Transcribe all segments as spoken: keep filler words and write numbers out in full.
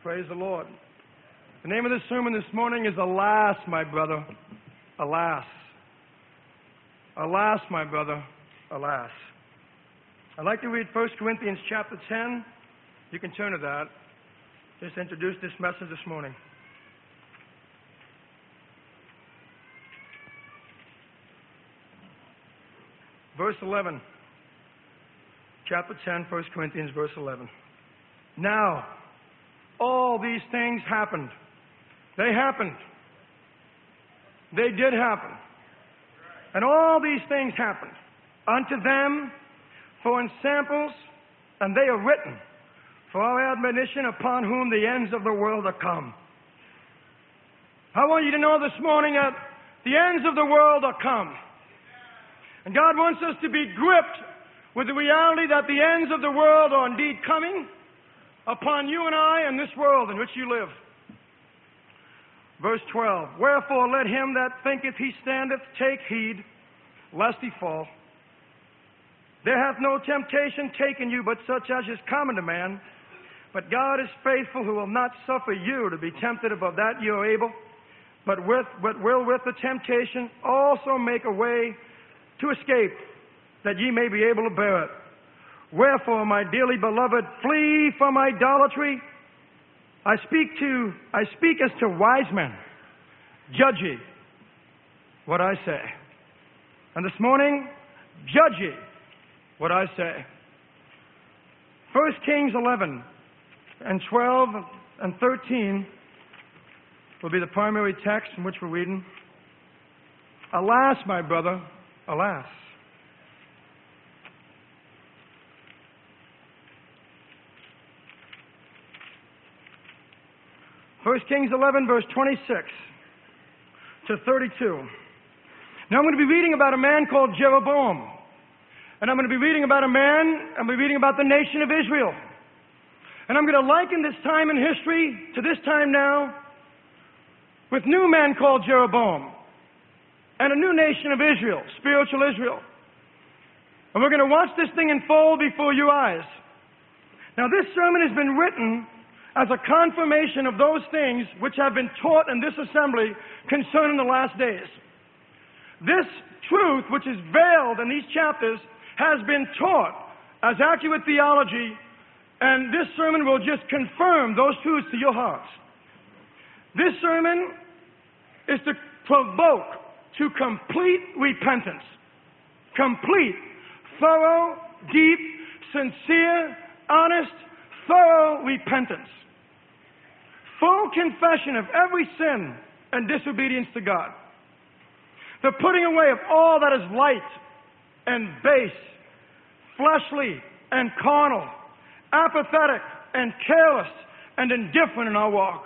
Praise the Lord. The name of the sermon this morning is Alas, My Brother, Alas. Alas, my brother, alas. I'd like to read First Corinthians chapter ten. You can turn to that. Just to introduce this message this morning. Verse eleven. Chapter ten, First Corinthians, verse eleven. Now, all these things happened. They happened. They did happen. And all these things happened unto them for ensamples, and they are written for our admonition, upon whom the ends of the world are come. I want you to know this morning that the ends of the world are come. And God wants us to be gripped with the reality that the ends of the world are indeed coming upon you and I and this world in which you live. Verse twelve, wherefore let him that thinketh he standeth take heed, lest he fall. There hath no temptation taken you, but such as is common to man. But God is faithful, who will not suffer you to be tempted above that you are able, but with but will with the temptation also make a way to escape, that ye may be able to bear it. Wherefore, my dearly beloved, flee from idolatry. I speak to, I speak as to wise men. Judge ye what I say. And this morning, judge ye what I say. First Kings eleven and twelve and thirteen will be the primary text in which we're reading. Alas, my brother, alas. First Kings eleven, verse twenty-six to thirty-two. Now I'm going to be reading about a man called Jeroboam. And I'm going to be reading about a man, I'm going to be reading about the nation of Israel. And I'm going to liken this time in history to this time now with new men called Jeroboam and a new nation of Israel, spiritual Israel. And we're going to watch this thing unfold before your eyes. Now this sermon has been written as a confirmation of those things which have been taught in this assembly concerning the last days. This truth, which is veiled in these chapters, has been taught as accurate theology, and this sermon will just confirm those truths to your hearts. This sermon is to provoke to complete repentance. Complete, thorough, deep, sincere, honest, thorough repentance. Full confession of every sin and disobedience to God. The putting away of all that is light and base, fleshly and carnal, apathetic and careless and indifferent in our walk.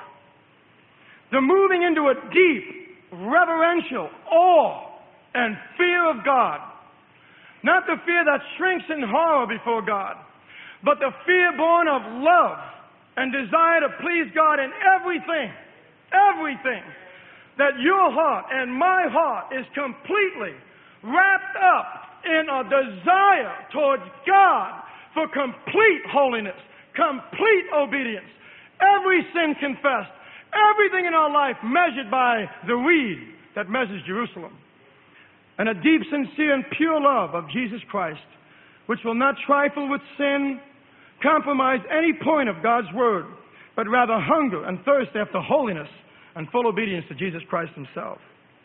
The moving into a deep, reverential awe and fear of God. Not the fear that shrinks in horror before God, but the fear born of love and desire to please God in everything, everything, that your heart and my heart is completely wrapped up in a desire towards God for complete holiness, complete obedience, every sin confessed, everything in our life measured by the reed that measures Jerusalem, and a deep, sincere, and pure love of Jesus Christ, which will not trifle with sin, compromise any point of God's word, but rather hunger and thirst after holiness and full obedience to Jesus Christ himself.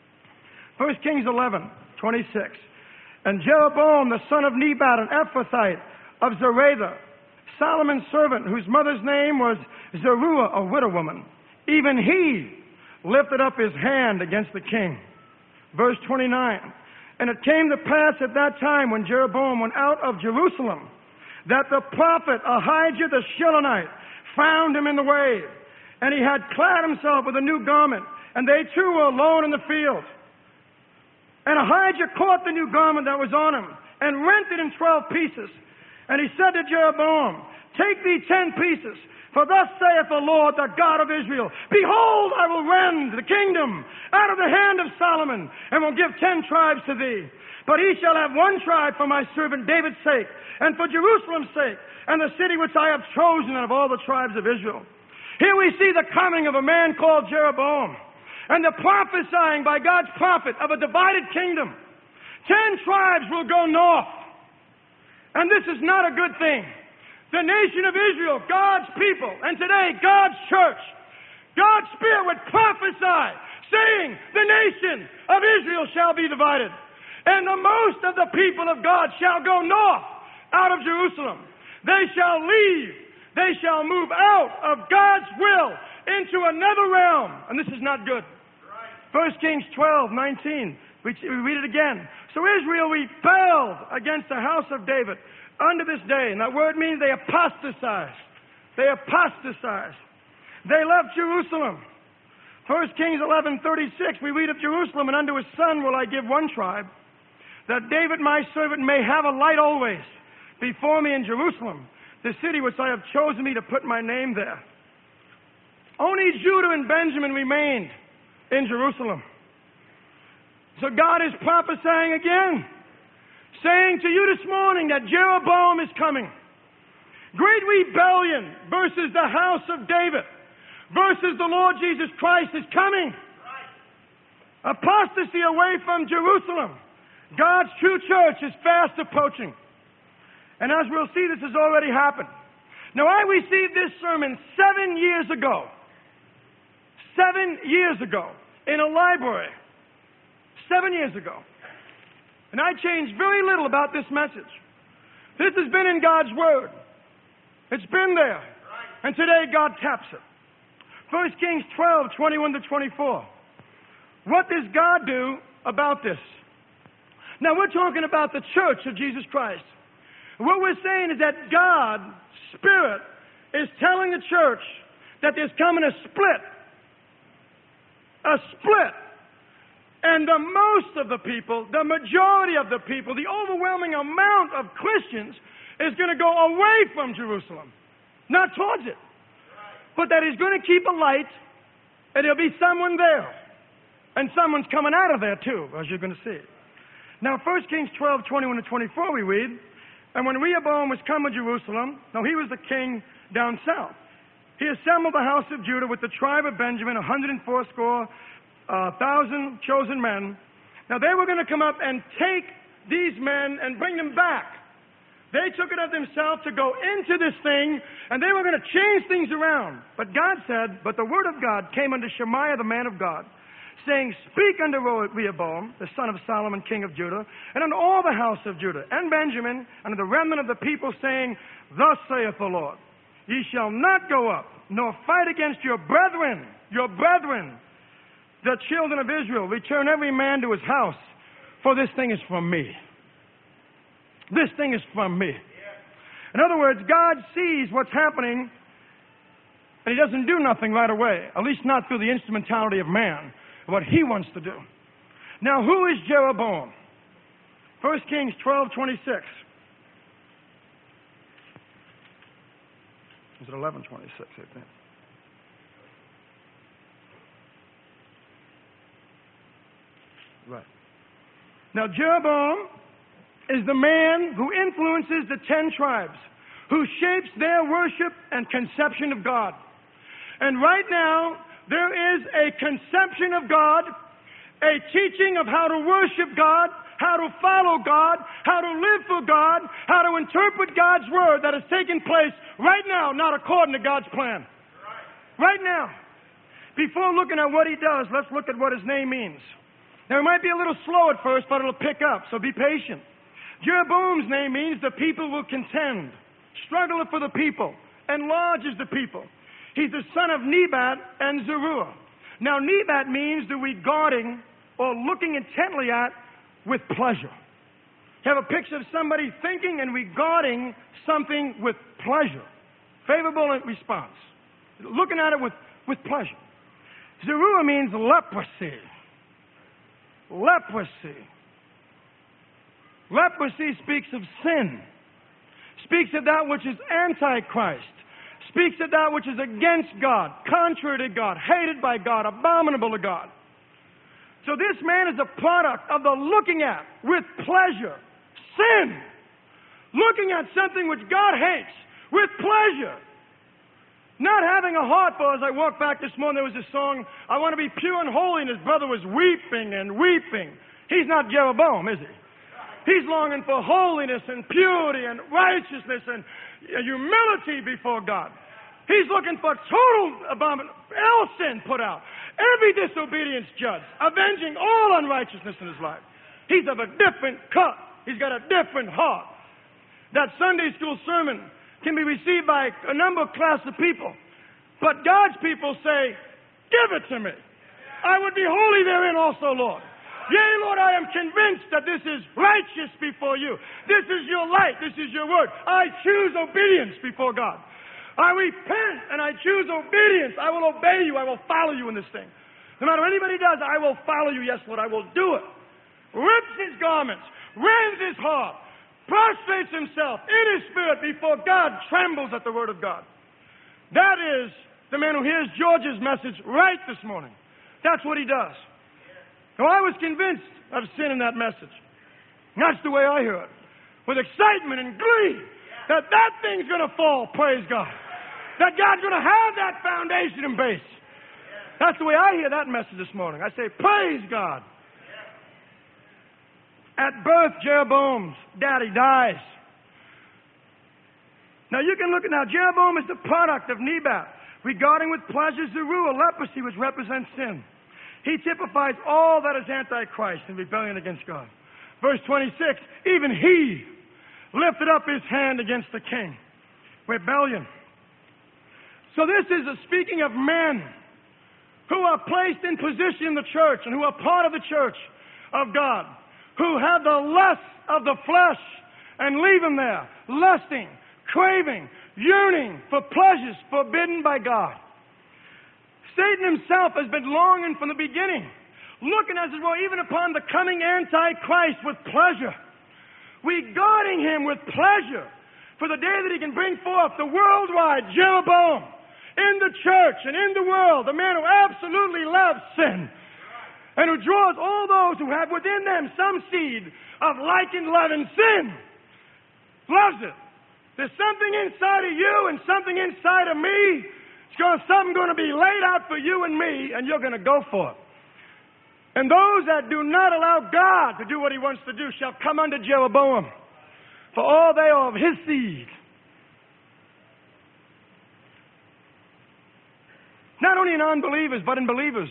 First Kings eleven, twenty-six. And Jeroboam, the son of Nebat, an Ephrathite of Zereda, Solomon's servant, whose mother's name was Zeruiah, a widow woman, even he lifted up his hand against the king. Verse twenty-nine. And it came to pass at that time, when Jeroboam went out of Jerusalem, that the prophet Ahijah the Shilonite found him in the way, and he had clad himself with a new garment, and they too were alone in the field. And Ahijah caught the new garment that was on him, and rent it in twelve pieces. And he said to Jeroboam, take thee ten pieces, for thus saith the Lord, the God of Israel, behold, I will rend the kingdom out of the hand of Solomon, and will give ten tribes to thee. But he shall have one tribe for my servant David's sake, and for Jerusalem's sake, and the city which I have chosen out of all the tribes of Israel. Here we see the coming of a man called Jeroboam and the prophesying by God's prophet of a divided kingdom. Ten tribes will go north. And this is not a good thing. The nation of Israel, God's people, and today God's church, God's Spirit would prophesy, saying, the nation of Israel shall be divided. And the most of the people of God shall go north out of Jerusalem. They shall leave. They shall move out of God's will into another realm. And this is not good. First Kings twelve, nineteen. We, we read it again. So Israel rebelled against the house of David unto this day. And that word means they apostatized. They apostatized. They left Jerusalem. First Kings eleven, thirty-six, we read of Jerusalem, and unto his son will I give one tribe, that David my servant may have a light always before me in Jerusalem, the city which I have chosen me to put my name there. Only Judah and Benjamin remained in Jerusalem. So God is prophesying again, saying to you this morning that Jeroboam is coming. Great rebellion versus the house of David versus the Lord Jesus Christ is coming. Apostasy away from Jerusalem. God's true church is fast approaching. And as we'll see, this has already happened. Now, I received this sermon seven years ago. Seven years ago in a library. Seven years ago. And I changed very little about this message. This has been in God's Word. It's been there. And today God taps it. First Kings twelve, twenty-one to twenty-four. What does God do about this? Now, we're talking about the church of Jesus Christ. What we're saying is that God, Spirit, is telling the church that there's coming a split. A split. And the most of the people, the majority of the people, the overwhelming amount of Christians is going to go away from Jerusalem. Not towards it. But that he's going to keep a light, and there'll be someone there. And someone's coming out of there too, as you're going to see. Now, First Kings twelve, twenty-one to twenty-four, we read, and when Rehoboam was come to Jerusalem, now he was the king down south, he assembled the house of Judah with the tribe of Benjamin, a hundred and fourscore uh, thousand chosen men. Now they were going to come up and take these men and bring them back. They took it of themselves to go into this thing, and they were going to change things around. But God said, but the word of God came unto Shemaiah, the man of God, saying, speak unto Rehoboam, the son of Solomon, king of Judah, and unto all the house of Judah, and Benjamin, and unto the remnant of the people, saying, thus saith the Lord, ye shall not go up, nor fight against your brethren, your brethren, the children of Israel. Return every man to his house, for this thing is from me. This thing is from me. In other words, God sees what's happening, and he doesn't do nothing right away, at least not through the instrumentality of man, what he wants to do. Now, who is Jeroboam? First Kings twelve, twenty-six. Is it eleven twenty-six, I think? Right. Now, Jeroboam is the man who influences the ten tribes, who shapes their worship and conception of God. And right now, there is a conception of God, a teaching of how to worship God, how to follow God, how to live for God, how to interpret God's word that is taking place right now, not according to God's plan. Right now. Before looking at what he does, let's look at what his name means. Now, it might be a little slow at first, but it'll pick up, so be patient. Jeroboam's name means the people will contend, struggle for the people, enlarges the people. He's the son of Nebat and Zeruiah. Now, Nebat means the regarding or looking intently at with pleasure. You have a picture of somebody thinking and regarding something with pleasure. Favorable response. Looking at it with, with pleasure. Zeruiah means leprosy. Leprosy. Leprosy speaks of sin. Speaks of that which is antichrist. Speaks of that which is against God, contrary to God, hated by God, abominable to God. So this man is a product of the looking at with pleasure. Sin. Looking at something which God hates with pleasure. Not having a heart for, as I walked back this morning, there was this song, I want to be pure and holy, and his brother was weeping and weeping. He's not Jeroboam, is he? He's longing for holiness and purity and righteousness and humility before God. He's looking for total abomination, all sin put out. Every disobedience judged, avenging all unrighteousness in his life. He's of a different cut. He's got a different heart. That Sunday school sermon can be received by a number of class of people. But God's people say, give it to me. I would be holy therein also, Lord. Yea, Lord, I am convinced that this is righteous before you. This is your light. This is your word. I choose obedience before God. I repent and I choose obedience. I will obey you. I will follow you in this thing. No matter what anybody does, I will follow you. Yes, Lord, I will do it. Rips his garments, rends his heart, prostrates himself in his spirit before God, trembles at the word of God. That is the man who hears George's message right this morning. That's what he does. Now, I was convinced of sin in that message. And that's the way I hear it. With excitement and glee that that thing's going to fall, praise God. That God's going to have that foundation and base. That's the way I hear that message this morning. I say, praise God. At birth, Jeroboam's daddy dies. Now you can look at now, Jeroboam is the product of Nebat, regarding with pleasure Zeruiah, leprosy, which represents sin. He typifies all that is antichrist and rebellion against God. Verse twenty-six, even he lifted up his hand against the king. Rebellion. So this is a speaking of men who are placed in position in the church and who are part of the church of God, who have the lust of the flesh and leave them there, lusting, craving, yearning for pleasures forbidden by God. Satan himself has been longing from the beginning, looking as it were even upon the coming Antichrist with pleasure, regarding him with pleasure for the day that he can bring forth the worldwide Jeroboam in the church and in the world, the man who absolutely loves sin, and who draws all those who have within them some seed of like and love and sin. Loves it. There's something inside of you and something inside of me. It's going, something going to be laid out for you and me, and you're going to go for it. And those that do not allow God to do what he wants to do shall come unto Jeroboam, for all they are of his seed. Not only in unbelievers, but in believers.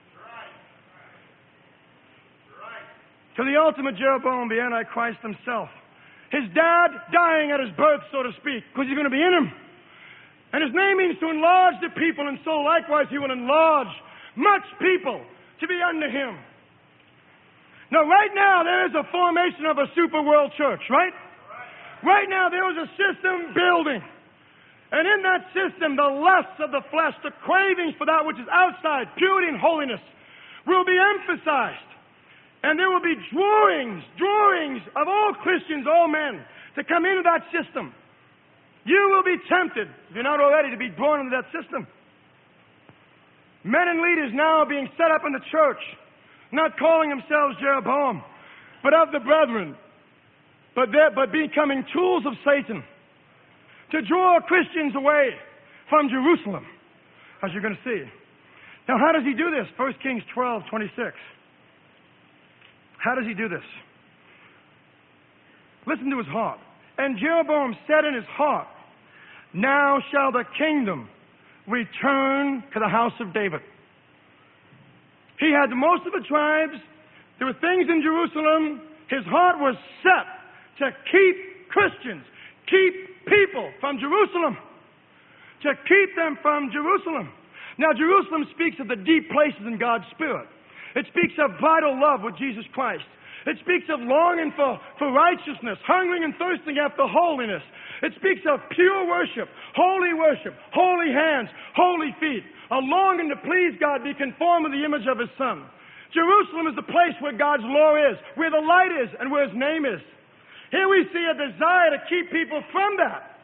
To the ultimate Jeroboam, the Antichrist himself. His dad dying at his birth, so to speak, because he's going to be in him. And his name means to enlarge the people, and so likewise he will enlarge much people to be under him. Now, right now, there is a formation of a super world church, right? Right now, there is a system building. And in that system, the lusts of the flesh, the cravings for that which is outside, purity and holiness, will be emphasized. And there will be drawings, drawings of all Christians, all men, to come into that system. You will be tempted, if you're not already, to be drawn into that system. Men and leaders now are being set up in the church, not calling themselves Jeroboam, but of the brethren, but, but becoming tools of Satan to draw Christians away from Jerusalem, as you're going to see. Now, how does he do this? First Kings twelve twenty-six. How does he do this? Listen to his heart. And Jeroboam said in his heart, now shall the kingdom return to the house of David. He had most of the tribes. There were things in Jerusalem. His heart was set to keep Christians, keep people from Jerusalem, to keep them from Jerusalem. Now, Jerusalem speaks of the deep places in God's Spirit. It speaks of vital love with Jesus Christ. It speaks of longing for, for righteousness, hungering and thirsting after holiness. It speaks of pure worship, holy worship, holy hands, holy feet, a longing to please God, be conformed to the image of His Son. Jerusalem is the place where God's law is, where the light is, and where His name is. Here we see a desire to keep people from that.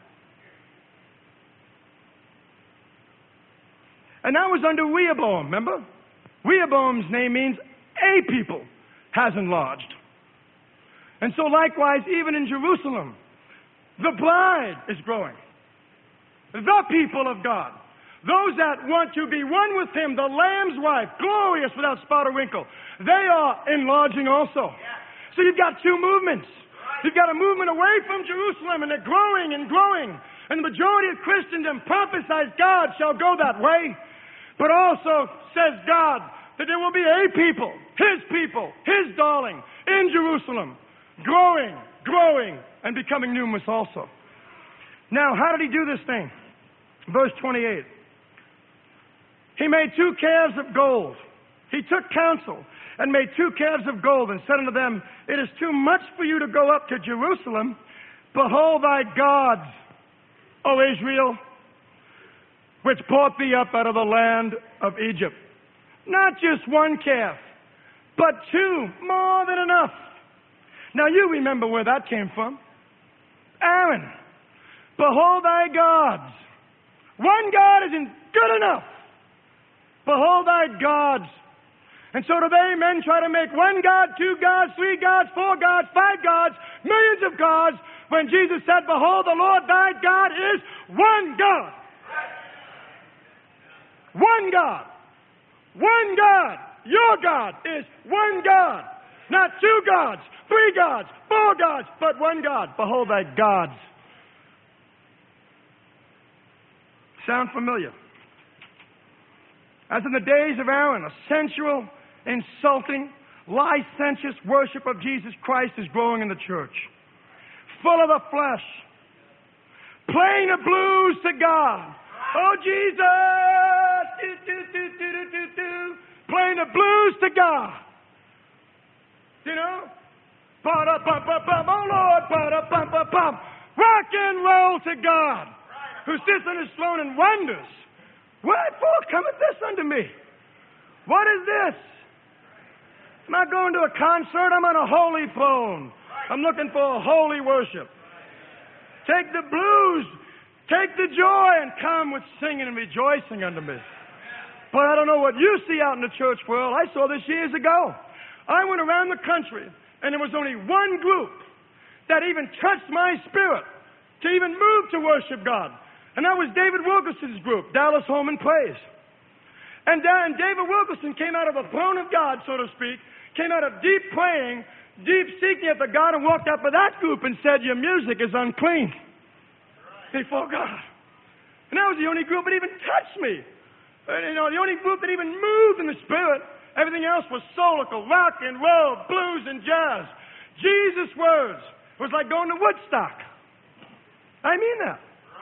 And that was under Rehoboam, remember? Rehoboam's name means a people has enlarged. And so likewise, even in Jerusalem, the bride is growing. The people of God, Those that want to be one with him, the Lamb's wife, glorious without spot or wrinkle, they are enlarging also. So you've got two movements. You've got a movement away from Jerusalem, and they're growing and growing. And the majority of Christendom prophesies God shall go that way. But also says God that there will be a people, his people, his darling, in Jerusalem, growing, growing, and becoming numerous also. Now, how did he do this thing? Verse twenty-eight. He made two calves of gold. He took counsel and made two calves of gold and said unto them, it is too much for you to go up to Jerusalem. Behold thy gods, O Israel, which brought thee up out of the land of Egypt. Not just one calf, but two, more than enough. Now you remember where that came from. Aaron, behold thy gods. One God isn't good enough. Behold thy gods. And so today men try to make one God, two gods, three gods, four gods, five gods, millions of gods, when Jesus said, behold, the Lord thy God is one God. One God. One God. Your God is one God. Not two gods, three gods, four gods, but one God. Behold thy gods. Sound familiar? As in the days of Aaron, a sensual, insulting, licentious worship of Jesus Christ is growing in the church. Full of the flesh. Playing the blues to God. Oh, Jesus! Do, do, do, do, do, do, do. Playing the blues to God. You know? Ba-da-bum-bum-bum. Oh, Lord! Ba-da-bum-bum-bum. Rock and roll to God, who sits on his throne and wonders, wherefore cometh this unto me? What is this? I'm not going to a concert. I'm on a holy throne. I'm looking for a holy worship. Take the blues. Take the joy and come with singing and rejoicing unto me. But I don't know what you see out in the church world. I saw this years ago. I went around the country, and there was only one group that even touched my spirit to even move to worship God. And that was David Wilkerson's group, Dallas Home and Praise. And then David Wilkerson came out of the throne of God, so to speak, came out of deep praying, deep seeking after God, and walked up to that group and said, your music is unclean before God. And that was the only group that even touched me. And, you know, the only group that even moved in the spirit. Everything else was soulical, rock and roll, blues and jazz. Jesus' words was like going to Woodstock. I mean that.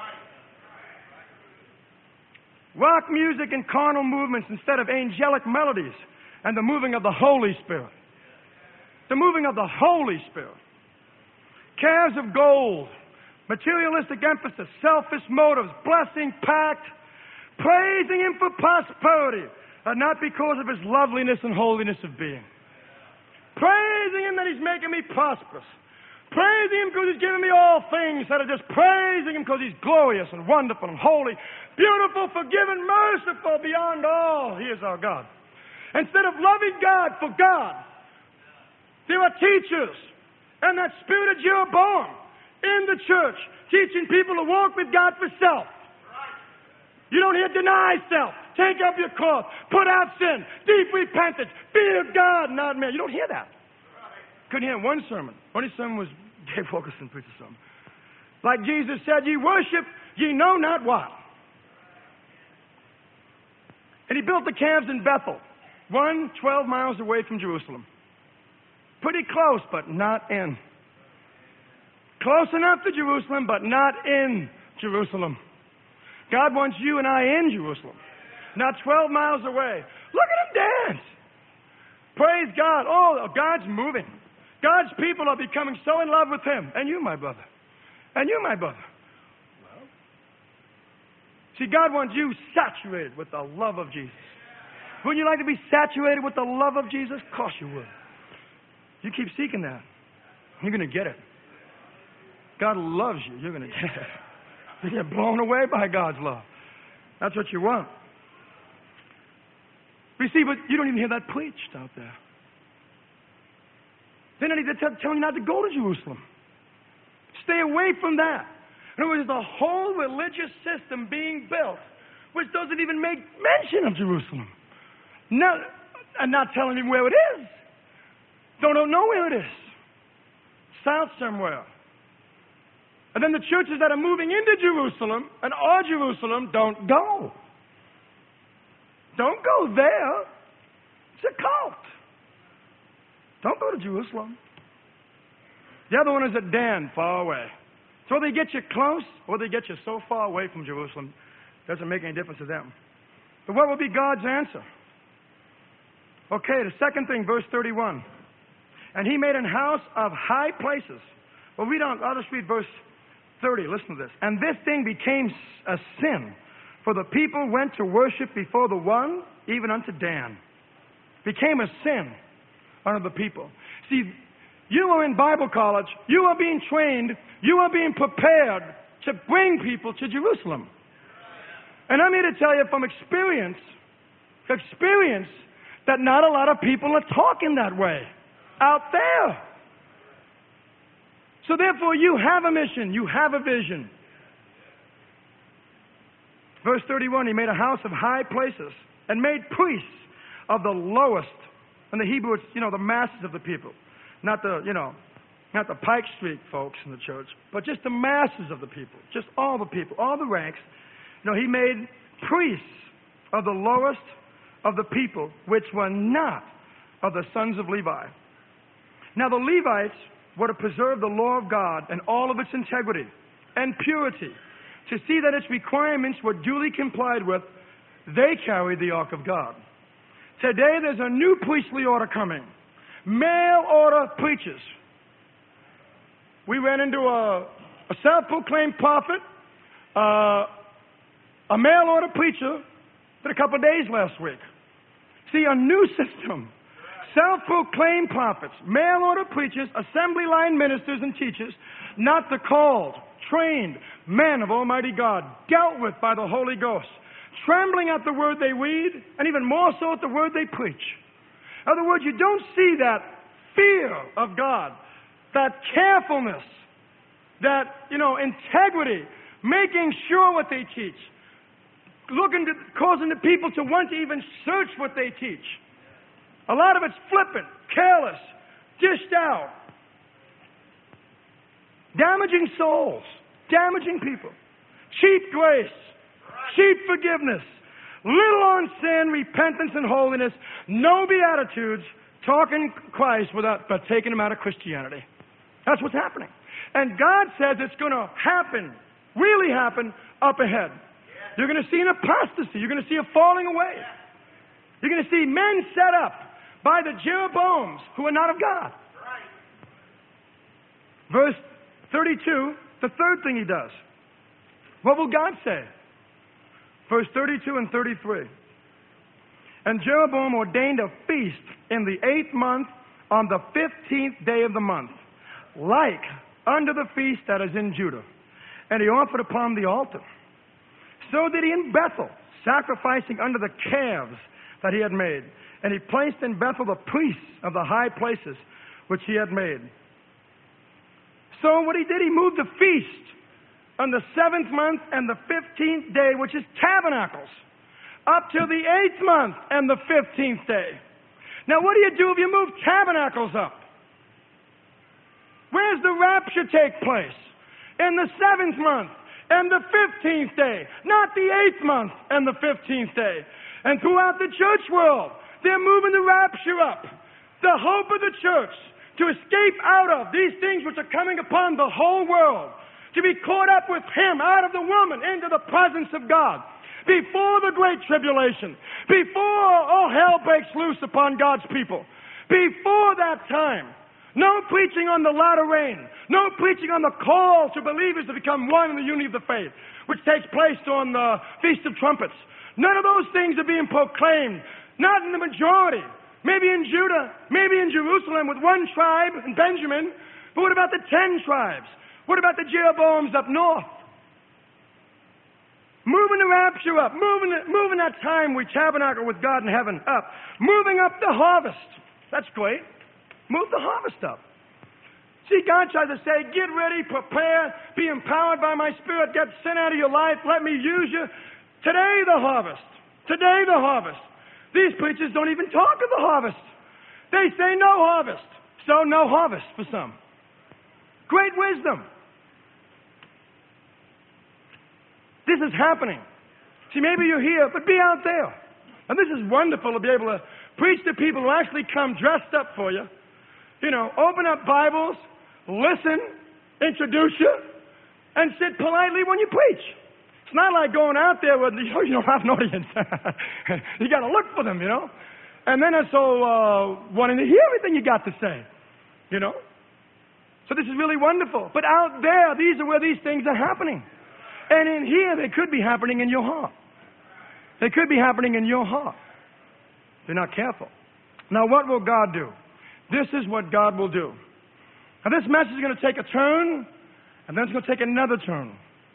Rock music and carnal movements instead of angelic melodies and the moving of the Holy Spirit. The moving of the Holy Spirit. Calves of gold, materialistic emphasis, selfish motives, blessing packed, praising him for prosperity, and not because of his loveliness and holiness of being. Praising him that he's making me prosperous. Praising him because he's giving me all things, instead of just praising him because he's glorious and wonderful and holy, beautiful, forgiven, merciful, beyond all. He is our God. Instead of loving God for God, there are teachers and that spirit of Jeroboam in the church teaching people to walk with God for self. You don't hear deny self, take up your cross, put out sin, deep repentance, fear God, not man. You don't hear that. Couldn't hear one sermon. Only sermon was Dave Wilkerson preached a sermon. Like Jesus said, ye worship, ye know not what. And he built the calves in Bethel, one twelve miles away from Jerusalem. Pretty close, but not in. Close enough to Jerusalem, but not in Jerusalem. God wants you and I in Jerusalem, not twelve miles away. Look at him dance. Praise God. Oh, God's moving. God's people are becoming so in love with him. And you, my brother. And you, my brother. Well, see, God wants you saturated with the love of Jesus. Wouldn't you like to be saturated with the love of Jesus? Of course you would. You keep seeking that. You're going to get it. God loves you. You're going to get it. You get blown away by God's love. That's what you want. But you see, but you don't even hear that preached out there. They're not even telling you not to go to Jerusalem. Stay away from that. In other words, the whole religious system being built which doesn't even make mention of Jerusalem. No, and not telling me where it is. Don't, don't know where it is. South somewhere. And then the churches that are moving into Jerusalem and are Jerusalem don't go. Don't go there. It's a cult. Don't go to Jerusalem. The other one is at Dan, far away. So they get you close or they get you so far away from Jerusalem, doesn't make any difference to them. But what will be God's answer? Okay, the second thing, verse thirty-one. And he made an house of high places. Well, read on. I'll just read verse thirty. Listen to this. And this thing became a sin, for the people went to worship before the one, even unto Dan. Became a sin unto the people. See, you are in Bible college. You are being trained. You are being prepared to bring people to Jerusalem. And I'm here to tell you from experience, experience, that not a lot of people are talking that way out there. So therefore, you have a mission. You have a vision. Verse thirty-one, he made a house of high places and made priests of the lowest. In the Hebrew, it's, you know, the masses of the people. Not the, you know, not the Pike Street folks in the church, but just the masses of the people. Just all the people, all the ranks. You know, he made priests of the lowest of the people, which were not of the sons of Levi. Now the Levites were to preserve the law of God and all of its integrity and purity, to see that its requirements were duly complied with. They carried the ark of God. Today there's a new priestly order coming. Mail order preachers. We ran into a, a self-proclaimed prophet, uh, a mail order preacher, did a couple of days last week. See, a new system. Self-proclaimed prophets, mail order preachers, assembly line ministers and teachers, not the called, trained men of Almighty God, dealt with by the Holy Ghost, trembling at the word they read, and even more so at the word they preach. In other words, you don't see that fear of God, that carefulness, that, you know, integrity, making sure what they teach, looking to, causing the people to want to even search what they teach. A lot of it's flippant, careless, dished out, damaging souls, damaging people, cheap grace, cheap forgiveness, little on sin, repentance, and holiness, no beatitudes, talking Christ without but taking him out of Christianity. That's what's happening. And God says it's going to happen, really happen, up ahead. You're going to see an apostasy. You're going to see a falling away. You're going to see men set up by the Jeroboams who are not of God. Verse thirty-two, the third thing he does. What will God say? Verse thirty-two and thirty-three. And Jeroboam ordained a feast in the eighth month on the fifteenth day of the month, like unto the feast that is in Judah. And he offered upon the altar. So did he in Bethel, sacrificing unto the calves that he had made. And he placed in Bethel the priests of the high places which he had made. So what he did, he moved the feast on the seventh month and the fifteenth day, which is tabernacles, up to the eighth month and the fifteenth day. Now what do you do if you move tabernacles up? Where's the rapture take place? In the seventh month and the fifteenth day, not the eighth month and the fifteenth day. And throughout the church world, they're moving the rapture up. The hope of the church to escape out of these things which are coming upon the whole world, to be caught up with him out of the woman into the presence of God before the great tribulation, before all hell breaks loose upon God's people. Before that time, no preaching on the latter rain, no preaching on the call to believers to become one in the unity of the faith, which takes place on the Feast of Trumpets. None of those things are being proclaimed, not in the majority. Maybe in Judah, maybe in Jerusalem with one tribe in Benjamin, but what about the ten tribes? What about the Jeroboams up north? Moving the rapture up, moving, moving that time we tabernacle with God in heaven up, moving up the harvest. That's great. Move the harvest up. See, God tries to say, get ready, prepare, be empowered by my Spirit, get sin out of your life, let me use you. Today the harvest. Today the harvest. These preachers don't even talk of the harvest. They say no harvest. So no harvest for some. Great wisdom. This is happening. See, maybe you're here, but be out there. And this is wonderful to be able to preach to people who actually come dressed up for you. You know, open up Bibles, listen, introduce you, and sit politely when you preach. It's not like going out there with, you know, you don't have an audience. You got to look for them, you know. And then they're so uh, wanting to hear everything you got to say, you know. So this is really wonderful. But out there, these are where these things are happening. And in here, they could be happening in your heart. They could be happening in your heart. If you're not careful. Now, what will God do? This is what God will do. Now, this message is going to take a turn, and then it's going to take another turn.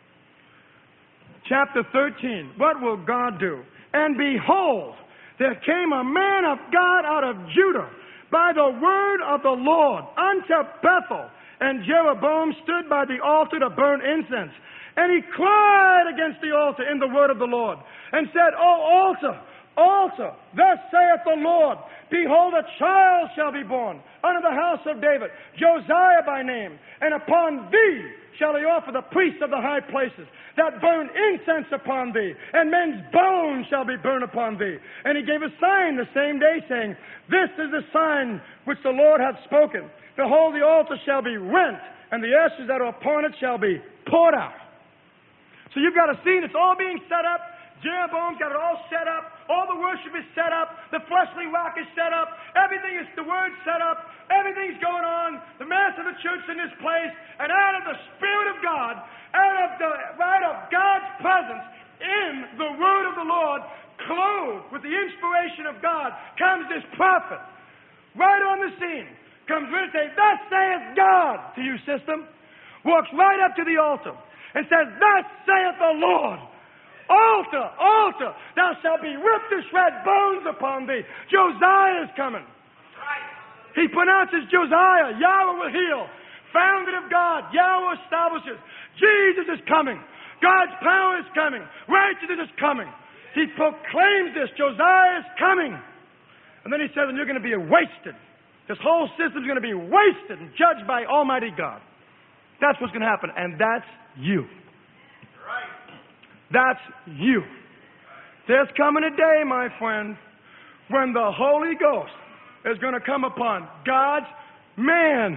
Chapter thirteen. What will God do? And behold, there came a man of God out of Judah by the word of the Lord unto Bethel. And Jeroboam stood by the altar to burn incense. And he cried against the altar in the word of the Lord, and said, O altar, altar, thus saith the Lord, behold, a child shall be born unto the house of David, Josiah by name, and upon thee shall he offer the priests of the high places, that burn incense upon thee, and men's bones shall be burned upon thee. And he gave a sign the same day, saying, This is the sign which the Lord hath spoken. Behold, the altar shall be rent, and the ashes that are upon it shall be poured out. So you've got a scene, it's all being set up. Jeroboam's got it all set up. All the worship is set up. The fleshly rock is set up. Everything is the word set up. Everything's going on. The mass of the church in this place. And out of the Spirit of God, out of the right of God's presence in the word of the Lord, clothed with the inspiration of God, comes this prophet. Right on the scene. Comes in and says, Thus saith God to you, system. Walks right up to the altar and says, Thus saith the Lord, altar, altar, thou shalt be ripped to shred, bones upon thee. Josiah is coming. He pronounces Josiah, Yahweh will heal. Founded of God, Yahweh establishes. Jesus is coming. God's power is coming. Righteousness is coming. He proclaims this, Josiah is coming. And then he says, and you're going to be wasted. This whole system is going to be wasted and judged by Almighty God. That's what's going to happen. And that's you. Right. That's you. There's coming a day, my friend, when the Holy Ghost is going to come upon God's man.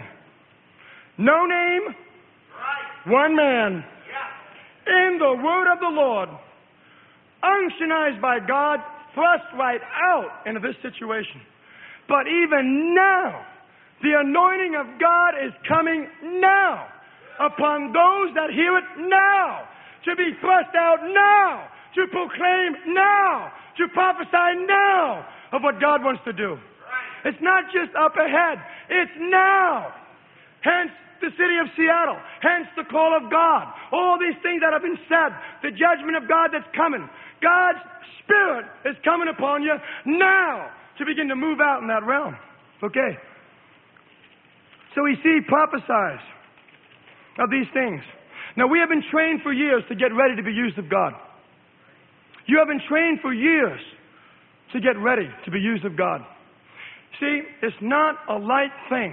No name, right. One man. Yeah. In the word of the Lord, unctionized by God, thrust right out into this situation. But even now, the anointing of God is coming now upon those that hear it now, to be thrust out now, to proclaim now, to prophesy now of what God wants to do. It's not just up ahead, it's now. Hence the city of Seattle, hence the call of God. All these things that have been said, the judgment of God that's coming. God's Spirit is coming upon you now to begin to move out in that realm. Okay. So we see prophesies of these things. Now, we have been trained for years to get ready to be used of God. You have been trained for years to get ready to be used of God. See, it's not a light thing.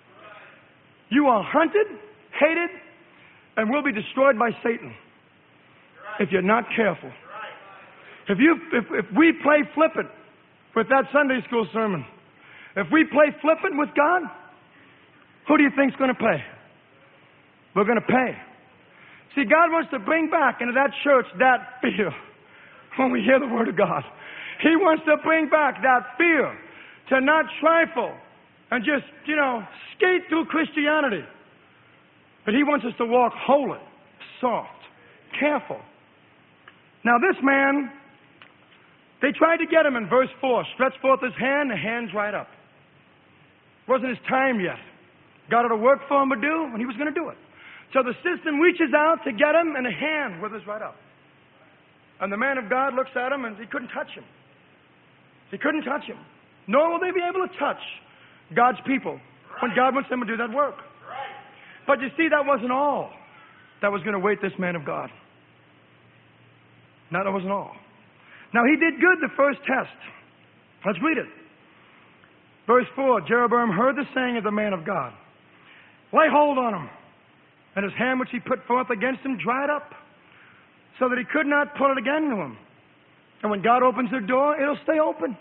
You are hunted, hated, and will be destroyed by Satan if you're not careful. If you, if, if we play flippant with that Sunday school sermon, if we play flippant with God, who do you think's going to pay? We're going to pay. See, God wants to bring back into that church that fear when we hear the Word of God. He wants to bring back that fear to not trifle and just, you know, skate through Christianity. But He wants us to walk holy, soft, careful. Now, this man, they tried to get him in verse four. Stretched forth his hand, the hand's right up. Wasn't his time yet. God had a work for him to do, and he was going to do it. So the system reaches out to get him, and the hand withers right up. And the man of God looks at him, and he couldn't touch him. He couldn't touch him. Nor will they be able to touch God's people when God wants them to do that work. But you see, that wasn't all that was going to wait this man of God. No, that wasn't all. Now, he did good the first test. Let's read it. Verse four, Jeroboam heard the saying of the man of God. Lay hold on him. And his hand which he put forth against him dried up, so that he could not pull it again to him. And when God opens the door, it'll stay open.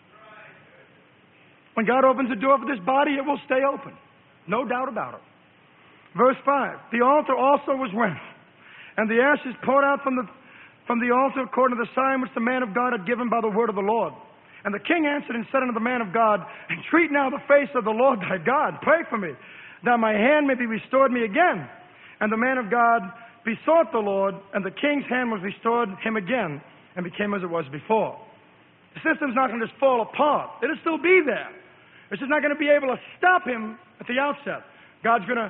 When God opens the door for this body, it will stay open. No doubt about it. Verse five, the altar also was rent, and the ashes poured out from the, from the altar according to the sign which the man of God had given by the word of the Lord. And the king answered and said unto the man of God, entreat now the face of the Lord thy God. Pray for me, that my hand may be restored me again. And the man of God besought the Lord, and the king's hand was restored him again, and became as it was before. The system's not going to just fall apart. It'll still be there. It's just not going to be able to stop him at the outset. God's going to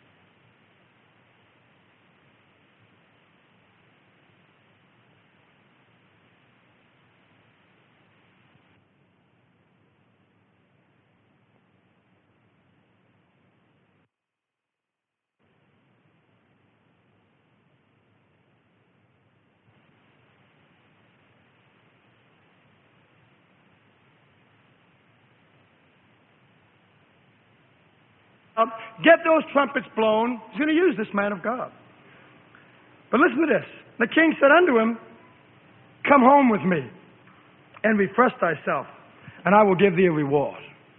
Um, get those trumpets blown. He's going to use this man of God. But listen to this. The king said unto him, come home with me, and refresh thyself, and I will give thee a reward.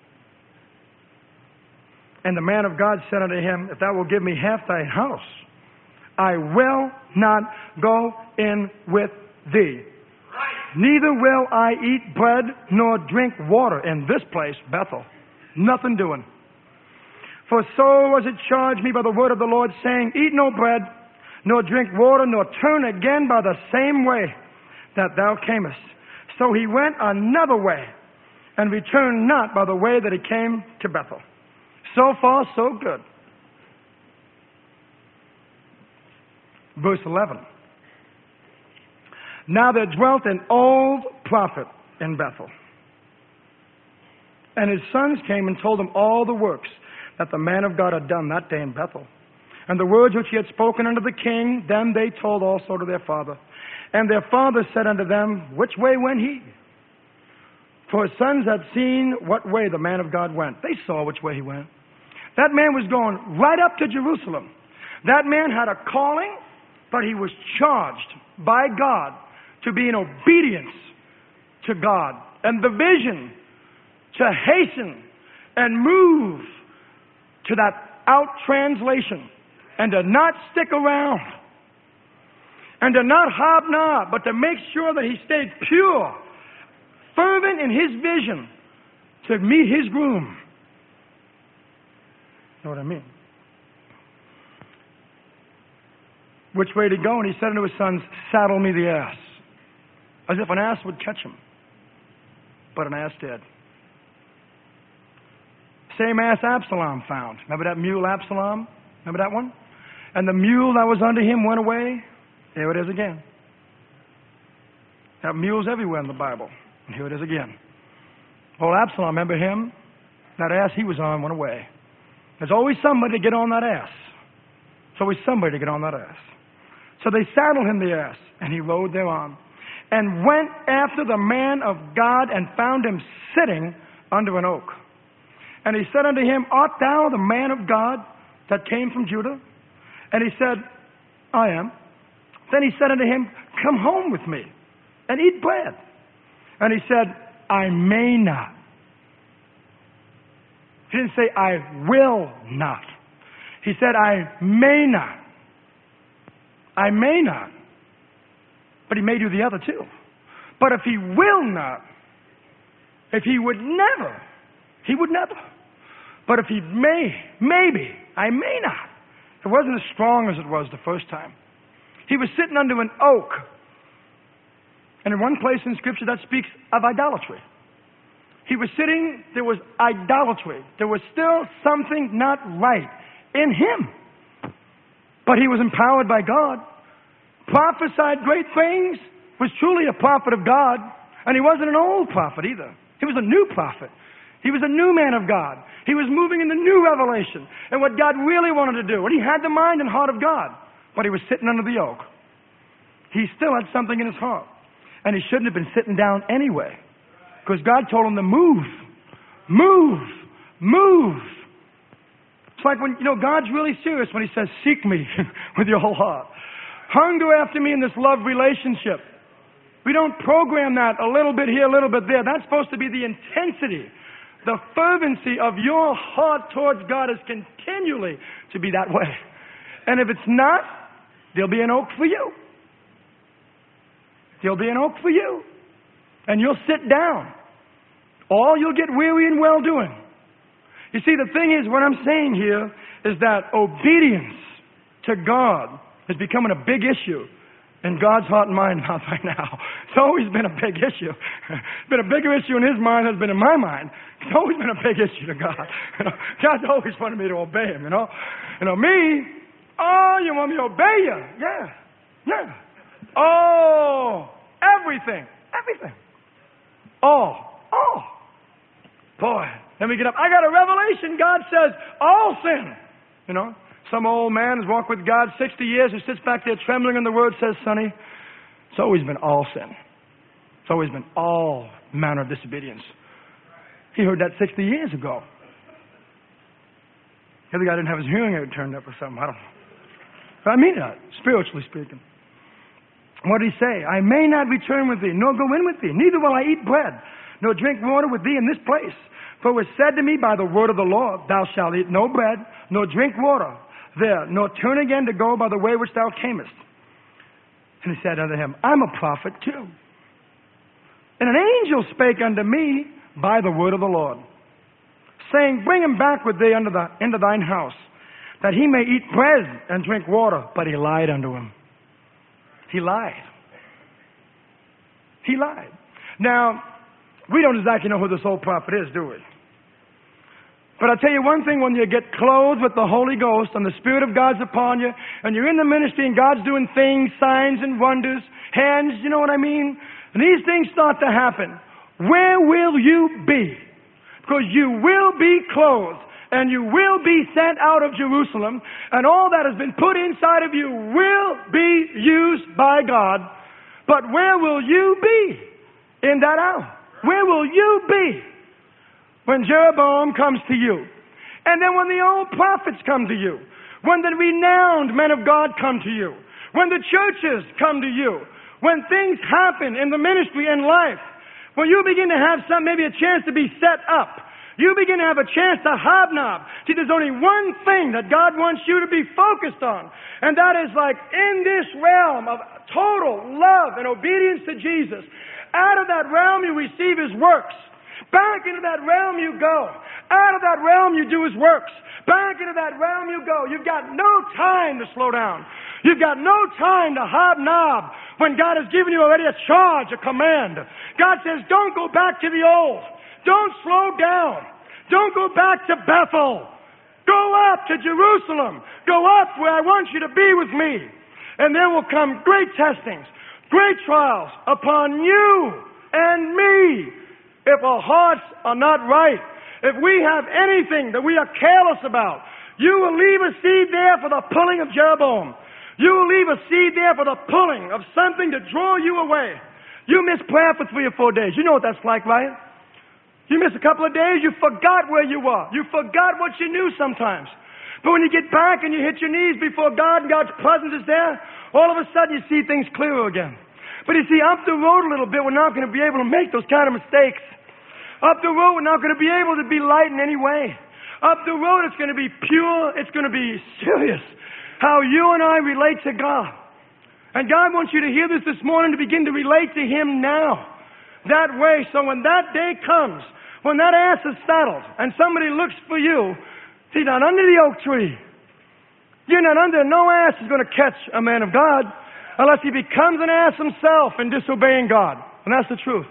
And the man of God said unto him, if thou wilt give me half thy house, I will not go in with thee. Neither will I eat bread nor drink water in this place, Bethel. Nothing doing. For so was it charged me by the word of the Lord, saying, eat no bread, nor drink water, nor turn again by the same way that thou camest. So he went another way, and returned not by the way that he came to Bethel. So far, so good. Verse eleven. Now there dwelt an old prophet in Bethel, and his sons came and told him all the works that the man of God had done that day in Bethel. And the words which he had spoken unto the king, them they told also to their father. And their father said unto them, which way went he? For his sons had seen what way the man of God went. They saw which way he went. That man was going right up to Jerusalem. That man had a calling, but he was charged by God to be in obedience to God. And the vision to hasten and move to that out translation, and to not stick around, and to not hobnob, but to make sure that he stayed pure, fervent in his vision to meet his groom. You know what I mean? Which way to go? And he said unto his sons, saddle me the ass. As if an ass would catch him. But an ass did. Same ass Absalom found. Remember that mule Absalom? Remember that one? And the mule that was under him went away. There it is again. There are mules everywhere in the Bible. And here it is again. Old Absalom, remember him? That ass he was on went away. There's always somebody to get on that ass. There's always somebody to get on that ass. So they saddled him the ass, and he rode thereon, and went after the man of God, and found him sitting under an oak. And he said unto him, art thou the man of God that came from Judah? And he said, I am. Then he said unto him, come home with me and eat bread. And he said, I may not. He didn't say, I will not. He said, I may not. I may not. But he may do the other too. But if he will not, if he would never, he would never. But if he may, maybe, I may not. It wasn't as strong as it was the first time. He was sitting under an oak. And in one place in Scripture that speaks of idolatry. He was sitting, there was idolatry. There was still something not right in him. But he was empowered by God. Prophesied great things. Was truly a prophet of God. And he wasn't an old prophet either. He was a new prophet. He was a new man of God. He was moving in the new revelation and what God really wanted to do. And he had the mind and heart of God. But he was sitting under the oak. he still had something in his heart. And he shouldn't have been sitting down anyway. Because God told him to move. Move. Move. It's like when, you know, God's really serious when he says, seek me with your whole heart. Hunger after me in this love relationship. We don't program that a little bit here, a little bit there. That's supposed to be the intensity. The fervency of your heart towards God is continually to be that way. And if it's not, there'll be an oak for you. There'll be an oak for you. And you'll sit down. Or you'll get weary in well-doing. You see, the thing is, what I'm saying here is that obedience to God is becoming a big issue in God's heart and mind right now. It's always been a big issue. It's been a bigger issue in his mind than it's been in my mind. It's always been a big issue to God. You know, God's always wanted me to obey him, you know. You know, me, oh, you want me to obey you? Yeah. Yeah. Oh, everything. Everything. Oh. Oh. Boy, let me get up. I got a revelation. God says, all sin. You know, some old man has walked with God sixty years who sits back there trembling and the word says, Sonny, it's always been all sin. It's always been all manner of disobedience. He heard that sixty years ago. The other guy didn't have his hearing aid turned up or something. I don't know. But I mean that, spiritually speaking. What did he say? I may not return with thee, nor go in with thee. Neither will I eat bread, nor drink water with thee in this place. For it was said to me by the word of the Lord, thou shalt eat no bread, nor drink water there, nor turn again to go by the way which thou camest. And he said unto him, I'm a prophet too. And an angel spake unto me by the word of the Lord, saying, bring him back with thee unto the, into thine house, that he may eat bread and drink water. But he lied unto him. He lied. He lied. Now, we don't exactly know who this old prophet is, do we? But I'll tell you one thing, when you get clothed with the Holy Ghost and the Spirit of God's upon you, and you're in the ministry and God's doing things, signs and wonders, hands, you know what I mean? And these things start to happen. Where will you be? Because you will be clothed and you will be sent out of Jerusalem, and all that has been put inside of you will be used by God. But where will you be in that hour? Where will you be when Jeroboam comes to you? And then when the old prophets come to you, when the renowned men of God come to you, when the churches come to you, when things happen in the ministry and life, when you begin to have some, maybe a chance to be set up, you begin to have a chance to hobnob. See, there's only one thing that God wants you to be focused on, and that is like in this realm of total love and obedience to Jesus. Out of that realm you receive His works. Back into that realm you go. Out of that realm you do His works. Back into that realm you go. You've got no time to slow down. You've got no time to hobnob when God has given you already a charge, a command. God says, don't go back to the old. Don't slow down. Don't go back to Bethel. Go up to Jerusalem. Go up where I want you to be with me. And there will come great testings, great trials upon you and me. If our hearts are not right, if we have anything that we are careless about, you will leave a seed there for the pulling of Jeroboam. You will leave a seed there for the pulling of something to draw you away. You miss prayer for three or four days. You know what that's like, right? You miss a couple of days, you forgot where you were. You forgot what you knew sometimes. But when you get back and you hit your knees before God and God's presence is there, all of a sudden you see things clearer again. But you see, up the road a little bit, we're not going to be able to make those kind of mistakes. Up the road, we're not going to be able to be light in any way. Up the road, it's going to be pure. It's going to be serious. How you and I relate to God. And God wants you to hear this this morning to begin to relate to Him now. That way, so when that day comes, when that ass is saddled and somebody looks for you, he's not under the oak tree. You're not under. No ass is going to catch a man of God unless he becomes an ass himself in disobeying God. And that's the truth.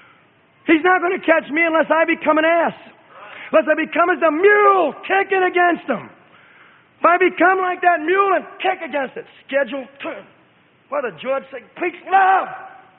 He's not going to catch me unless I become an ass. Unless I become as a mule kicking against him. If I become like that mule and kick against it, schedule turn. Brother George said, preach love.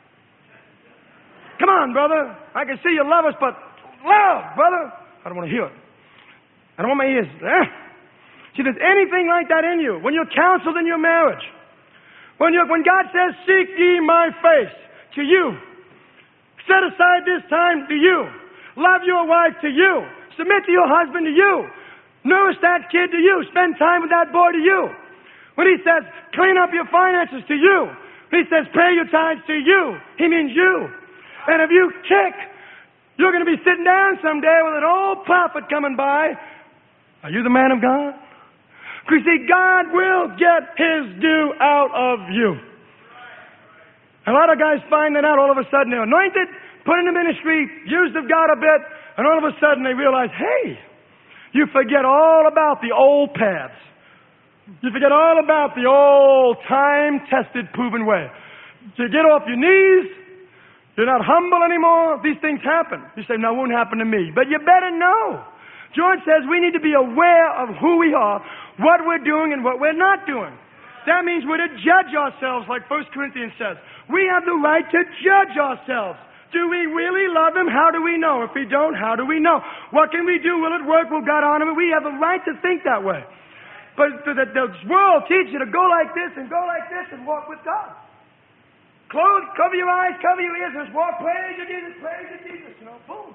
Come on, brother. I can see you love us, but love, brother. I don't want to hear it. I don't want my ears. Eh? See, there's anything like that in you. When you're counseled in your marriage, When, you, when God says, seek ye my face, to you. Set aside this time to you. Love your wife to you. Submit to your husband to you. Nourish that kid to you. Spend time with that boy to you. When he says, clean up your finances to you. When he says, pay your tithes to you. He means you. And if you kick, you're going to be sitting down someday with an old prophet coming by. Are you the man of God? Because see, God will get His due out of you. A lot of guys find that out all of a sudden. They're anointed, put in the ministry, used of God a bit, and all of a sudden they realize, hey, you forget all about the old paths. You forget all about the old time-tested, proven way. You get off your knees, you're not humble anymore, these things happen. You say, no, it won't happen to me. But you better know. George says we need to be aware of who we are, what we're doing, and what we're not doing. That means we're to judge ourselves, like First Corinthians says. We have the right to judge ourselves. Do we really love Him? How do we know? If we don't, how do we know? What can we do? Will it work? Will God honor me? We have the right to think that way. But the, the world teaches you to go like this and go like this and walk with God. Close, cover your eyes, cover your ears, and just walk, praise to Jesus, praise to Jesus. You know, boom.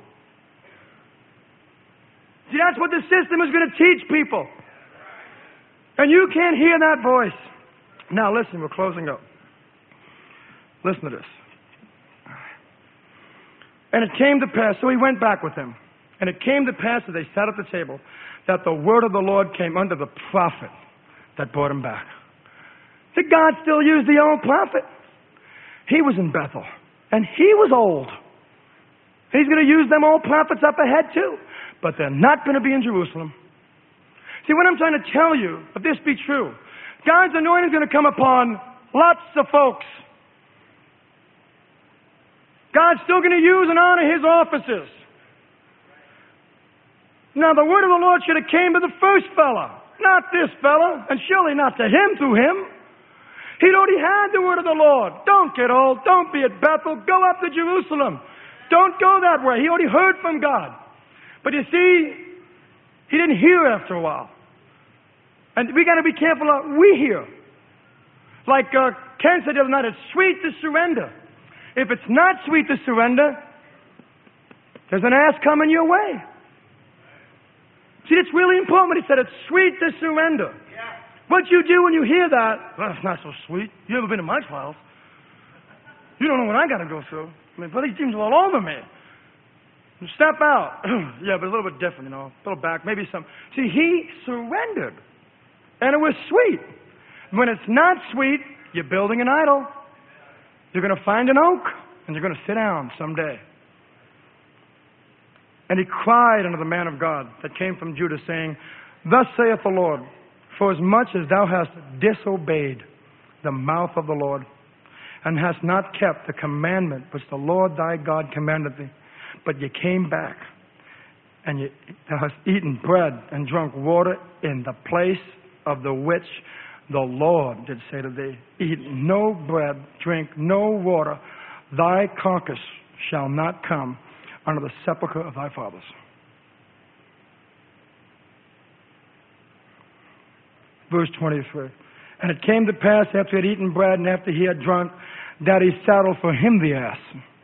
See, that's what the system is going to teach people. And you can't hear that voice. Now listen, we're closing up. Listen to this. And it came to pass, so he went back with him. And it came to pass as they sat at the table, that the word of the Lord came unto the prophet that brought him back. Did God still use the old prophet? He was in Bethel, and he was old. He's going to use them old prophets up ahead too. But they're not going to be in Jerusalem. See, what I'm trying to tell you, if this be true, God's anointing is going to come upon lots of folks. God's still going to use and honor His offices. Now, the word of the Lord should have came to the first fella, not this fella, and surely not to him through him. He'd already had the word of the Lord. Don't get old. Don't be at Bethel. Go up to Jerusalem. Don't go that way. He already heard from God. But you see, he didn't hear after a while. And we got to be careful of what we hear. Like uh, Ken said the other night, it's sweet to surrender. If it's not sweet to surrender, there's an ass coming your way. See, it's really important when he said it's sweet to surrender. Yeah. What you do when you hear that, well, it's not so sweet. You ever been in my trials? You don't know what I got to go through. I mean, police teams are all over me. Step out. Yeah, but a little bit different, you know. A little back, maybe some. See, he surrendered. And it was sweet. When it's not sweet, you're building an idol. You're going to find an oak, and you're going to sit down someday. And he cried unto the man of God that came from Judah, saying, Thus saith the Lord, for as much as thou hast disobeyed the mouth of the Lord, and hast not kept the commandment which the Lord thy God commanded thee, but ye came back, and ye, thou hast eaten bread and drunk water in the place of the which the Lord did say to thee, Eat no bread, drink no water, thy carcass shall not come under the sepulchre of thy fathers. Verse twenty-three. And it came to pass after he had eaten bread and after he had drunk, that he saddled for him the ass.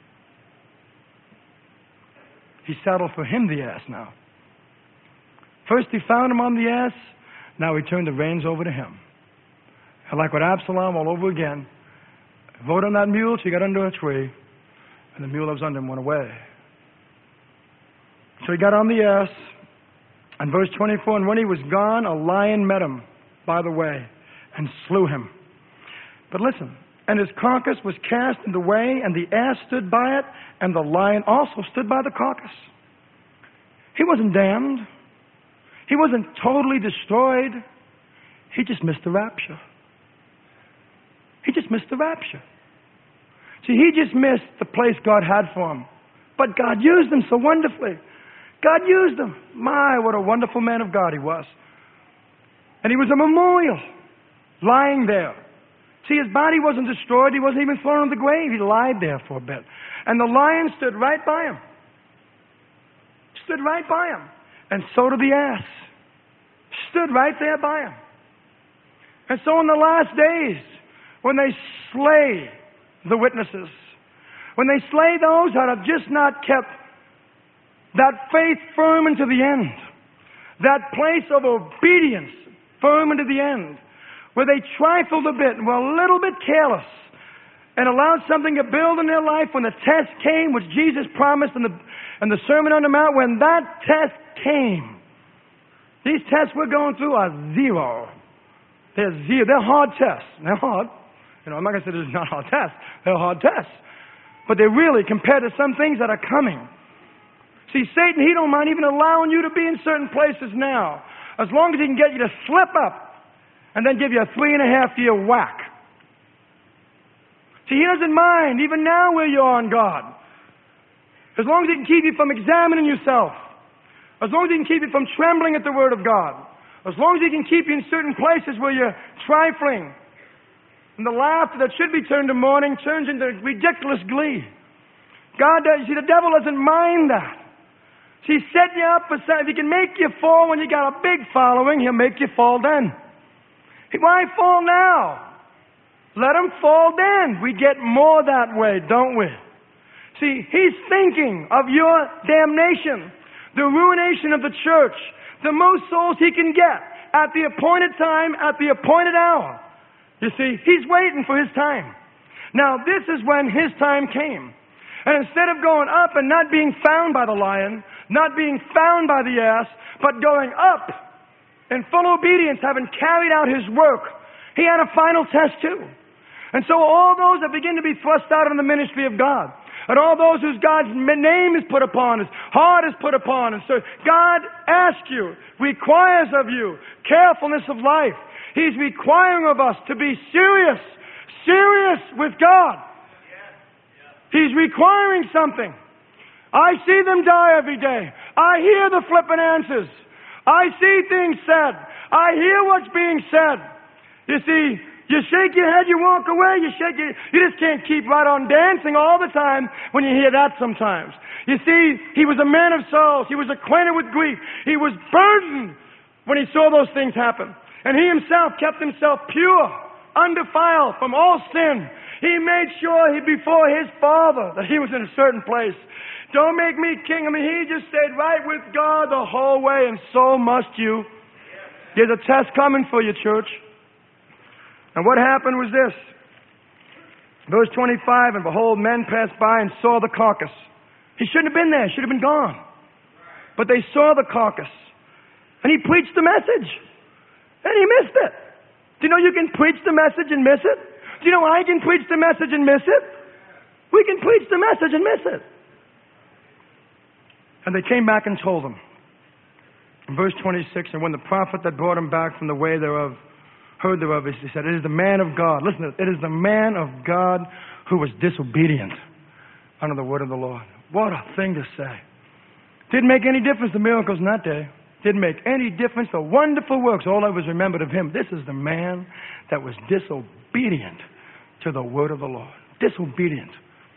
He saddled for him the ass now. First he found him on the ass, now he turned the reins over to him. And like with Absalom all over again, rode on that mule till he got under a tree, and the mule that was under him went away. So he got on the ass, and verse twenty-four, and when he was gone, a lion met him by the way, and slew him. But listen, and his carcass was cast in the way, and the ass stood by it, and the lion also stood by the carcass. He wasn't damned. He wasn't totally destroyed. He just missed the rapture. He just missed the rapture. See, he just missed the place God had for him. But God used him so wonderfully. God used him. My, what a wonderful man of God he was. And he was a memorial lying there. See, his body wasn't destroyed. He wasn't even thrown in the grave. He lied there for a bit. And the lion stood right by him. Stood right by him. And so did the ass. Stood right there by him. And so in the last days, when they slay the witnesses, when they slay those that have just not kept that faith firm into the end, that place of obedience firm into the end, where they trifled a bit and were a little bit careless and allowed something to build in their life when the test came, which Jesus promised in the, in the Sermon on the Mount. When that test came, these tests we're going through are zero. They're zero. They're hard tests. They're hard. You know, I'm not going to say they're not hard tests. They're hard tests. But they're really compared to some things that are coming. See, Satan, he don't mind even allowing you to be in certain places now, as long as he can get you to slip up and then give you a three and a half year whack. See, he doesn't mind even now where you are in God. As long as he can keep you from examining yourself. As long as he can keep you from trembling at the Word of God. As long as he can keep you in certain places where you're trifling. And the laughter that should be turned to mourning turns into ridiculous glee. God does, see, the devil doesn't mind that. See, he's setting you up for something. If he can make you fall when you got a big following, he'll make you fall then. Why fall now? Let him fall then. We get more that way, don't we? See, he's thinking of your damnation, the ruination of the church, the most souls he can get at the appointed time, at the appointed hour. You see, he's waiting for his time. Now, this is when his time came. And instead of going up and not being found by the lion, not being found by the ass, but going up in full obedience, having carried out his work, he had a final test too. And so all those that begin to be thrust out in the ministry of God, and all those whose God's name is put upon, his heart is put upon, and so God asks you, requires of you, carefulness of life. He's requiring of us to be serious, serious with God. He's requiring something. I see them die every day. I hear the flippant answers. I see things said. I hear what's being said. You see, you shake your head, you walk away, you shake your, you just can't keep right on dancing all the time when you hear that sometimes. You see, he was a man of sorrows. He was acquainted with grief. He was burdened when he saw those things happen. And he himself kept himself pure, undefiled from all sin. He made sure he, before his Father that he was in a certain place. Don't make me king. I mean, he just stayed right with God the whole way, and so must you. There's a test coming for you, church. And what happened was this. Verse twenty-five, and behold, men passed by and saw the carcass. He shouldn't have been there. He should have been gone. But they saw the carcass. And he preached the message. And he missed it. Do you know you can preach the message and miss it? Do you know I can preach the message and miss it? We can preach the message and miss it. And they came back and told him. In verse twenty-six, and when the prophet that brought him back from the way thereof heard thereof, he said, it is the man of God. Listen to it. It is the man of God who was disobedient unto the word of the Lord. What a thing to say. Didn't make any difference, the miracles in that day. Didn't make any difference, the wonderful works. All I was remembered of him. This is the man that was disobedient to the word of the Lord. Disobedient.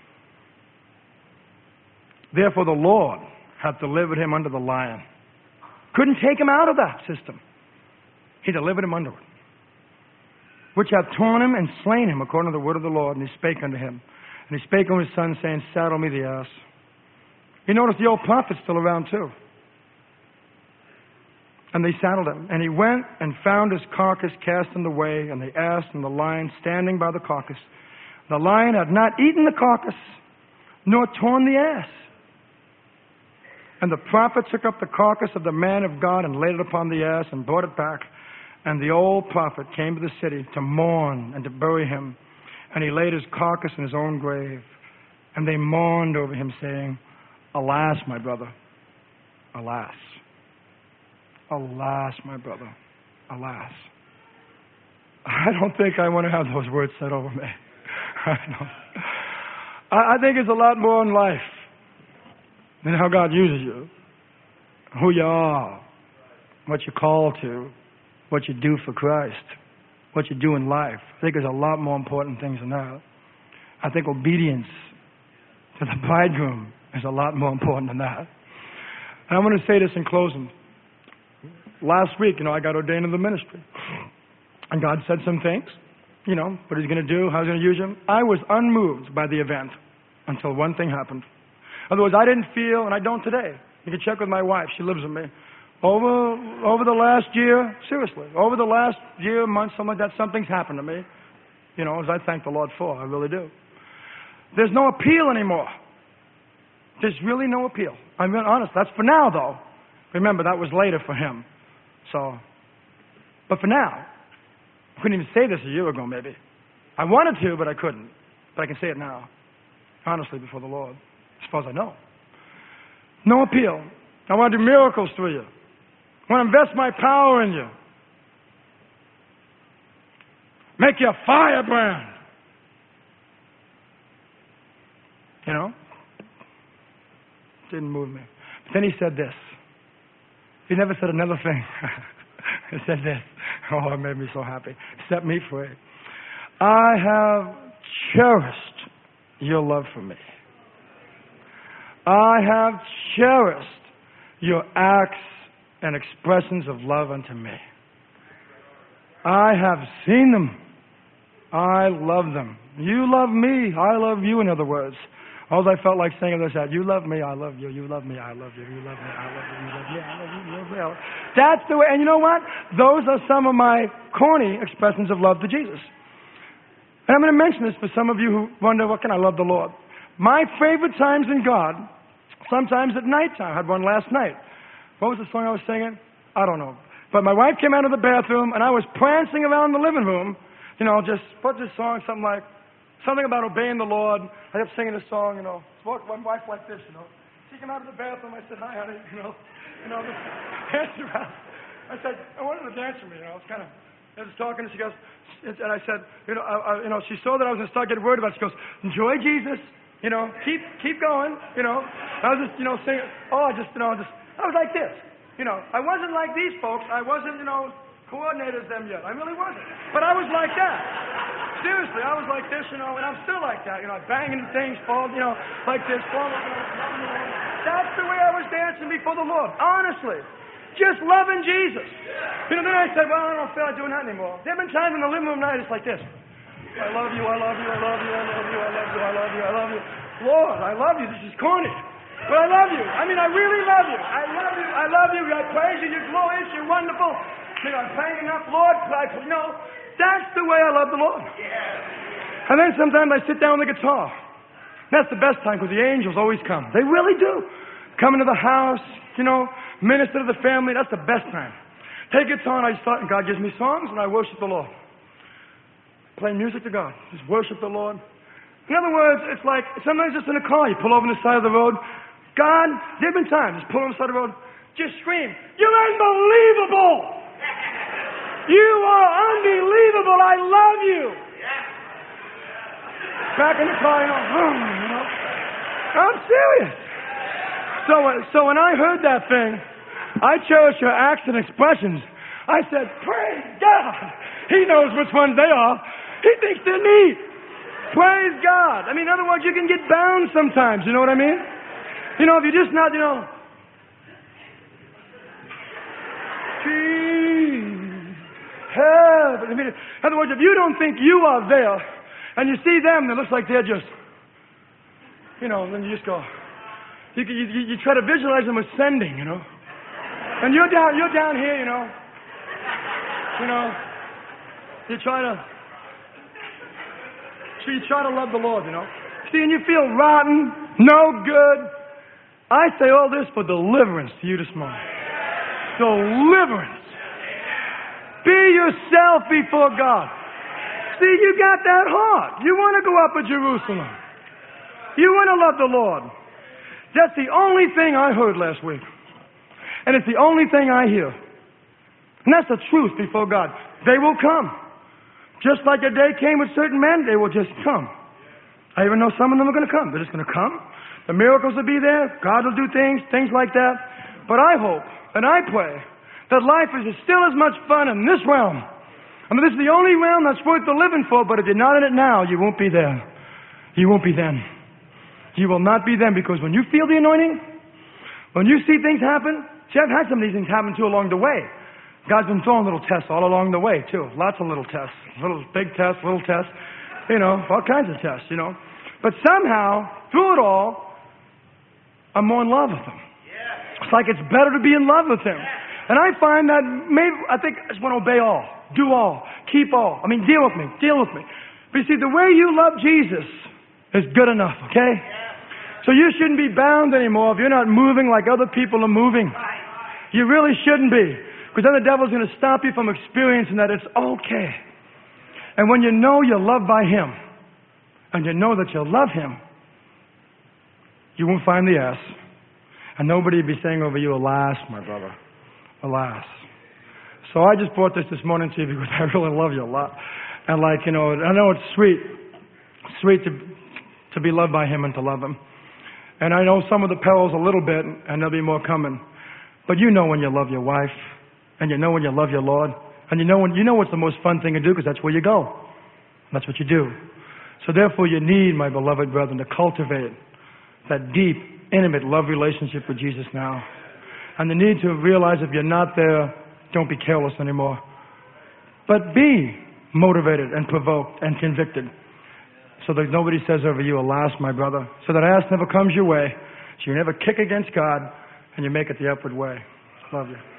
Therefore the Lord hath delivered him unto the lion. Couldn't take him out of that system. He delivered him unto it. Which hath torn him and slain him according to the word of the Lord. And he spake unto him. And he spake unto his son, saying, saddle me the ass. You notice the old prophet's still around too. And they saddled him. And he went and found his carcass cast in the way, and the ass and the lion standing by the carcass. The lion had not eaten the carcass, nor torn the ass. And the prophet took up the carcass of the man of God and laid it upon the ass and brought it back. And the old prophet came to the city to mourn and to bury him. And he laid his carcass in his own grave. And they mourned over him, saying, alas, my brother, alas. Alas, my brother, alas. I don't think I want to have those words said over me. I, don't. I think it's a lot more in life than how God uses you, who you are, what you're called to, what you do for Christ, what you do in life. I think there's a lot more important things than that. I think obedience to the bridegroom is a lot more important than that. And I want to say this in closing. Last week, you know, I got ordained in the ministry. And God said some things. you know, what he's going to do, how he's going to use him. I was unmoved by the event until one thing happened. In other words, I didn't feel, and I don't today. You can check with my wife. She lives with me. Over, over the last year, seriously, over the last year, month, something like that, something's happened to me. You know, as I thank the Lord for. I really do. There's no appeal anymore. There's really no appeal. I'm being honest. That's for now, though. Remember, that was later for him. So, but for now, I couldn't even say this a year ago, maybe. I wanted to, but I couldn't. But I can say it now, honestly, before the Lord, as far as I know. No appeal. I want to do miracles through you. I want to invest my power in you. Make you a firebrand. You know? Didn't move me. But then he said this. He never said another thing. He said this. Oh, it made me so happy. Set me free. I have cherished your love for me. I have cherished your acts and expressions of love unto me. I have seen them. I love them. You love me. I love you, in other words. All I felt like saying was that, you love me, I love you. You love me, I love you. You love me, I love you. You love me, I love you. You love me, I love you. That's the way. And you know what? Those are some of my corny expressions of love to Jesus. And I'm going to mention this for some of you who wonder, what can I love the Lord? My favorite times in God, sometimes at nighttime. I had one last night. What was the song I was singing? I don't know. But my wife came out of the bathroom, and I was prancing around the living room, you know, just put this song, something like, something about obeying the Lord. I kept singing this song, you know. Spoke to my wife like this, you know. She came out of the bathroom. I said, hi, honey, you know. You know, just danced around. I said, I wanted to dance with me, you know. I was kind of, I was talking, and she goes, and I said, you know, I, I, you know, she saw that I was going to start getting worried about it. She goes, enjoy Jesus, you know, keep keep going, you know. I was just, you know, singing, oh, I just, you know, just, I was like this, you know. I wasn't like these folks. I wasn't, you know, coordinated them yet. I really wasn't. But I was like that. Seriously, I was like this, you know, and I'm still like that, you know, banging things, fall, you know, like this, fall, you know. That's the way I was dancing before the Lord, honestly. Just loving Jesus. You know, then I said, well, I don't feel like doing that anymore. There have been times in the living room night, it's like this. I love you, I love you, I love you, I love you, I love you, I love you, I love you. Lord, I love you. This is corny. But I love you. I mean, I really love you. I love you. I love you. I praise you. You're glorious. You're wonderful. You know, I'm praying enough, Lord. I, you know, that's the way I love the Lord. And then sometimes I sit down with the guitar. That's the best time because the angels always come. They really do. Come into the house, you know, minister to the family. That's the best time. Take guitar and I start, and God gives me songs and I worship the Lord. Play music to God. Just worship the Lord. In other words, it's like sometimes just in a car, you pull over on the side of the road. God, there have been times, just pull over on the side of the road, just scream, you're unbelievable! You are unbelievable! I love you! Back in the car, you know, hmm, you know. I'm serious. So, uh, so when I heard that thing, I chose your acts and expressions. I said, praise God! He knows which ones they are. He thinks they're neat. Praise God. I mean, in other words, you can get bound sometimes. You know what I mean? You know, if you're just not, you know. Jesus, help. I mean, in other words, if you don't think you are there, and you see them, it looks like they're just, you know, then you just go. You, you, you try to visualize them ascending, you know. And you're down, you're down here, you know. You know. You try to. So you try to love the Lord, you know. See, and you feel rotten, no good. I say all this for deliverance to you this morning. Deliverance. Be yourself before God. See, you got that heart. You want to go up to Jerusalem. You want to love the Lord. That's the only thing I heard last week. And it's the only thing I hear. And that's the truth before God. They will come. Just like a day came with certain men, they will just come. I even know some of them are going to come. They're just going to come. The miracles will be there. God will do things, things like that. But I hope and I pray that life is still as much fun in this realm. I mean, this is the only realm that's worth the living for, but if you're not in it now, you won't be there. You won't be then. You will not be then, because when you feel the anointing, when you see things happen, see, I've had some of these things happen too along the way. God's been throwing little tests all along the way, too. Lots of little tests. Little big tests, little tests. You know, all kinds of tests, you know. But somehow, through it all, I'm more in love with Him. It's like it's better to be in love with Him. And I find that maybe, I think I just want to obey all, do all, keep all. I mean, deal with me, deal with me. But you see, the way you love Jesus is good enough, okay? So you shouldn't be bound anymore if you're not moving like other people are moving. You really shouldn't be. Because then the devil's going to stop you from experiencing that it's okay. And when you know you're loved by Him, and you know that you'll love Him, you won't find the ass. And nobody will be saying over you, alas, my brother, alas. So I just brought this this morning to you because I really love you a lot. And like, you know, I know it's sweet, sweet to, to be loved by Him and to love Him. And I know some of the perils a little bit, and there'll be more coming. But you know when you love your wife, and you know when you love your Lord, and you know when you know what's the most fun thing to do, because that's where you go. That's what you do. So therefore you need, my beloved brethren, to cultivate that deep, intimate love relationship with Jesus now. And the need to realize if you're not there, don't be careless anymore. But be motivated and provoked and convicted, so that nobody says over you, alas, my brother. So that ass never comes your way. So you never kick against God, and you make it the upward way. Love you.